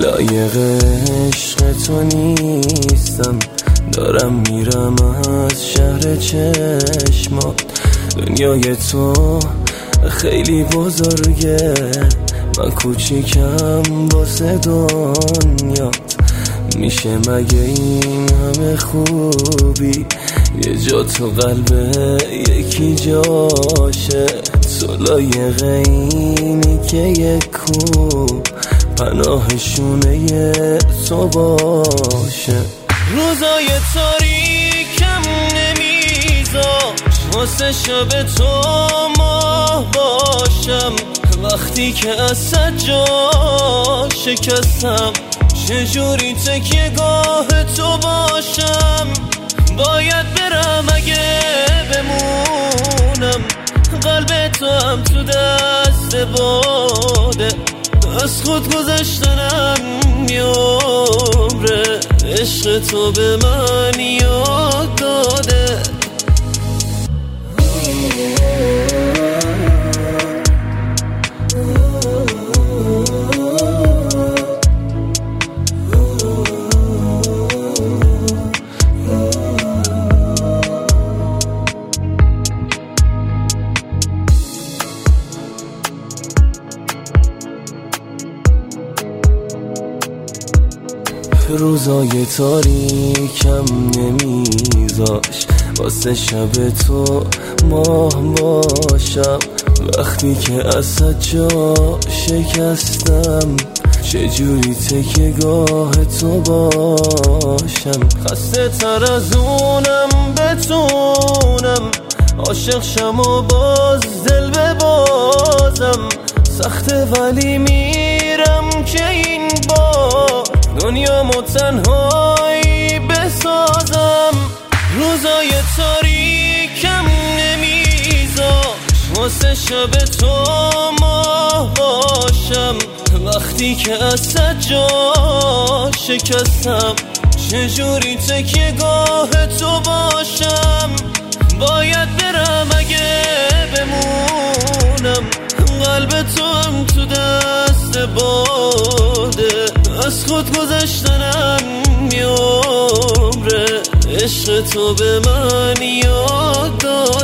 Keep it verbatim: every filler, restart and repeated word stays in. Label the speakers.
Speaker 1: لایق عشق تو نیستم، دارم میرم از شهر چشمات. دنیای تو خیلی بزرگه، من کوچیکم واسه دنیات. میشه مگه این همه خوبی یه جا تو قلب یکی جاشه؟ تو لایق اینی که یک کو پناهشونه تو باشه. روزای تاریکم نمیذاش واسه شب تو ماه باشم. وقتی که از سجا شکستم چجوری تکیه گاه تو باشم؟ باید برم اگه بمونم، قلب تو هم تو دست باده. از خود گذشتنم میامره، عشق تو به من یاد داده. روزای تاریکم نمیذاش واسه شب تو ماه باشم. وقتی که از سجا شکستم چجوری تکیه گاه تو باشم؟ خسته تر از اونم بتونم عاشق شم و باز دل ببازم. سخته ولی میرم که این بار دنیامو تنهایی بسازم. روزای تاریکم نمیذاش واسه شب تو ماه باشم. وقتی که از سجا شکستم چجوری تکیه گاه تو باشم؟ باید برم اگه بمونم، قلب تو هم تو دست باده. از خود گذشتنم میامره، عشق تو به من یاد داده.